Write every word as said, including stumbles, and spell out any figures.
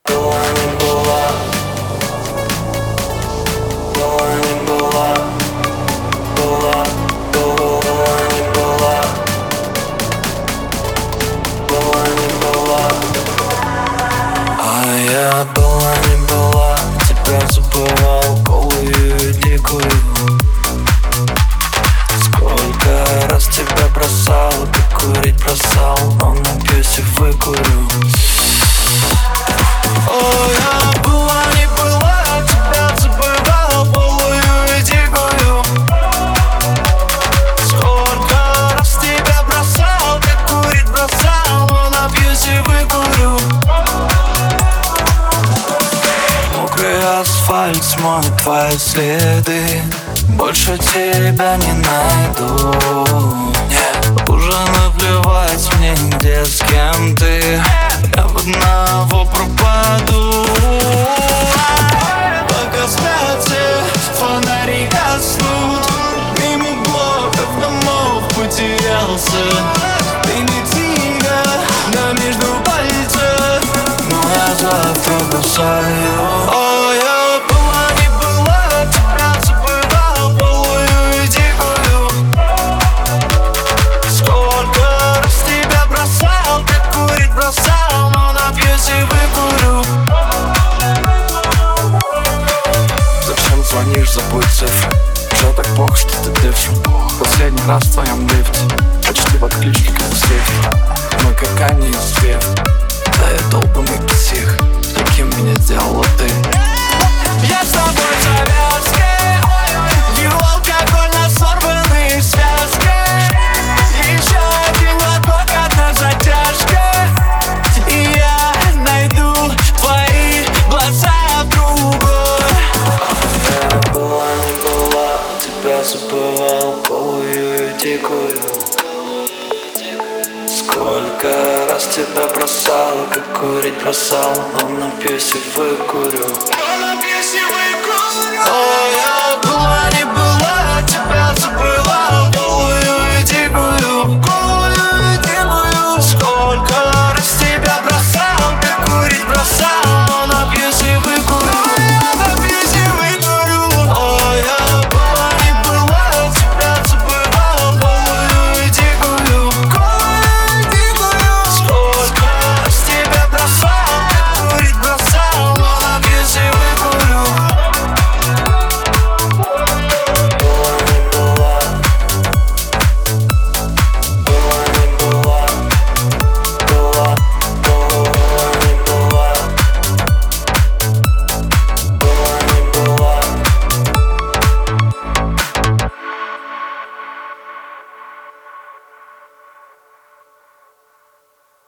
Была не была, была не была, была, была не была, была не была. А я была не была, тебя забывал голую и дикую. Сколько раз тебя бросал, ты курить бросал, но напьюсь и выкурю. О, я была не была, тебя забывал голую и дикую. Сколько раз тебя бросал, ты курить бросал, но напьюсь и выкурю. Мокрый асфальт смоет твои следы, больше тебя не найду. Нет, уже наплевать мне, где с кем ты, я в одного пропаду. Пока спят все, фонари гаснут, мимо блоков домов потерялся. Ты не тихо, да между пальцев, но я завтра бросаю. О, я была не была, тебя забывал голую и дикую. Сколько раз тебя бросал, ты курить бросал, но напьюсь и выкурю. Зачем звонишь, забудь цифры, уже так плохо, что ты дышишь. Последний раз в твоем лифте, почти в отключке, как в свете. Мы как Аня и Свет, да я долбанный псих, таким меня делала ты. Я с тобой в завязке, и алкоголь сорванные связки. Еще один глоток, одна затяжка, и я найду твои глаза в другой. Я была не была, тебя забывал голую и дикую. Сколько раз тебя бросал, как курить бросал, но напьюсь и выкурю. О, я